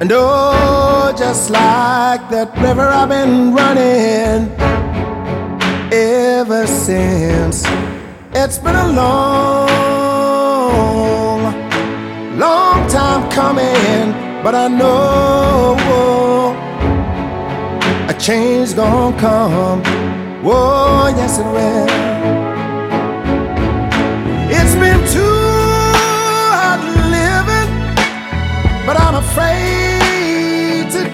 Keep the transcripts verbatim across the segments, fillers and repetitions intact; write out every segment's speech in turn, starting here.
And oh, just like that river I've been running ever since. It's been a long, long time coming, but I know a change gonna come. Oh, yes it will. It's been too hard living, but I'm afraid to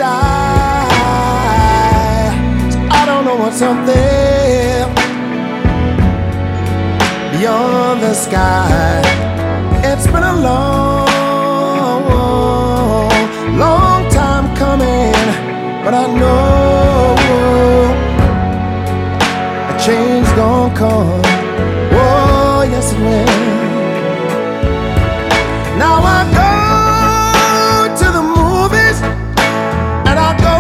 die. So I don't know what's up there beyond the sky. It's been a long, long time coming, but I know a change gonna come. Oh, yes it will. Now I go to the movies and I go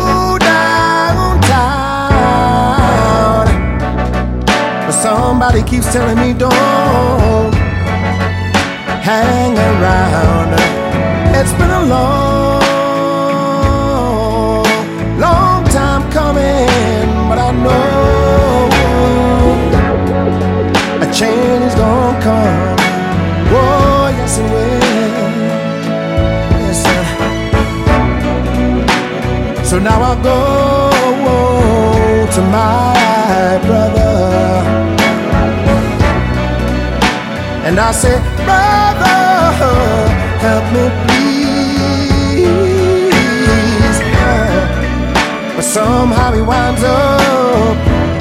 downtown, but somebody keeps telling me don't hang around. It's been a long, long time coming, but I know a change is gonna come. Oh, yes it will. Yes, sir. So now I go to my brother and I say, brother, help me please. But somehow he winds up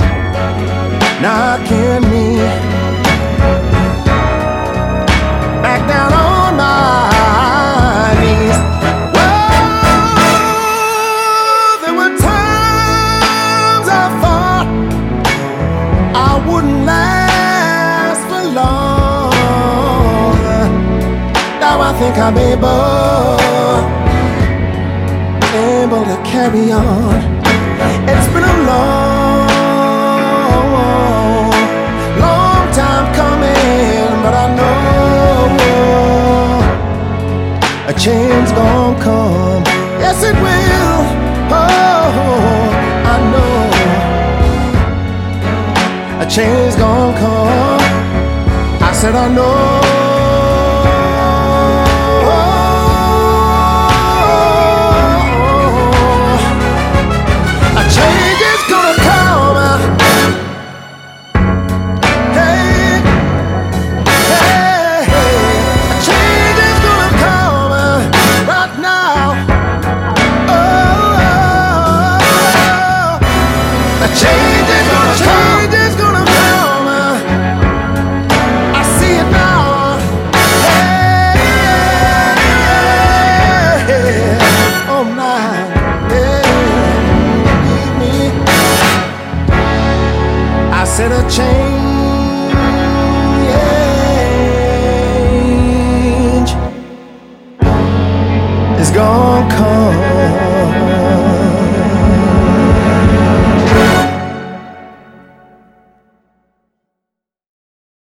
knocking me back down on my knees. Well, there were times I thought I wouldn't last for long. Now I think I'm able, able to carry on. It's been a long, long time coming, but I know a change gonna come. Yes it will. Oh, I know a change gonna come. I said I know